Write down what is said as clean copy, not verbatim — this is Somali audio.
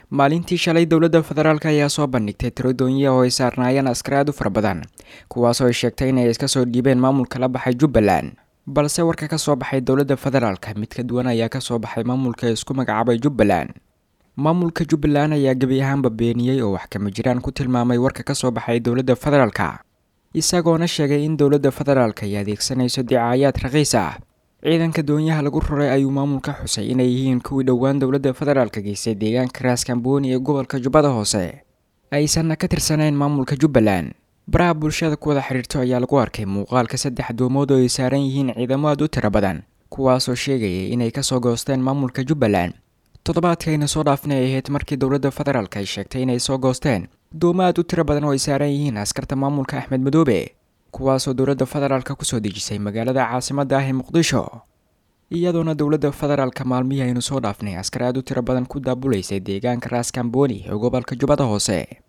maalintii shalay dowladda federaalk ayaa soo bandhigtay tiro doonyo oo ay saarnaayeen askar aad u fara badan kuwaasoo ay sheegtay inay iska soo dhiibeen maamulka la baxay Jubbaland balse warka ka soo baxay dowladda federaalk mid ka duwan ayaa ka soo baxay maamulka isku magacaabay Jubbaland. Maamulka Jubbaland ayaa gabi ahaanba beeniyay oo wax kama jiraan ku tilmaamay warka ka soo baxay dowladda federaalk isagoona sheegay in dowladda federaalk ay adeegsanayso dicaayaad raqiis ah. ciidanka doonyaha lagu roray ayuu maamulka xusay inay yihiin kuwii dhowaan dowladda federaalk geysay deegaanka Raaskambooni ee gobolka Jubbada Hoose aysan ka tirsaneen maamulka Jubbaland. baraha bulshada ku wada xiriirto ayaa lagu arkay muuqaalka 3 doomood oo ay saaran yihiin ciidamo aad u tiro badan kuwaasoo sheegay inay ka soo goosteen maamulka Jubbaland. toddobaadkayna soo dhaafnay ahayd markii dowladda federaalk ay sheegtay inay soo goosteen doomo aad u tiro badan oo ay saaran yihiin askarta maamulka Axmed Madoobe kuwaasoo dowladda federaalk ku soo dejisay magaalada caasimadda ah ee Muqdisho. iyadoona dowladda federaalk maalmihii aynu soo dhaafnay askar aad u tiro badan ku daabuleysay deegaanka Raaskambooni ee gobolka Jubbada Hoose.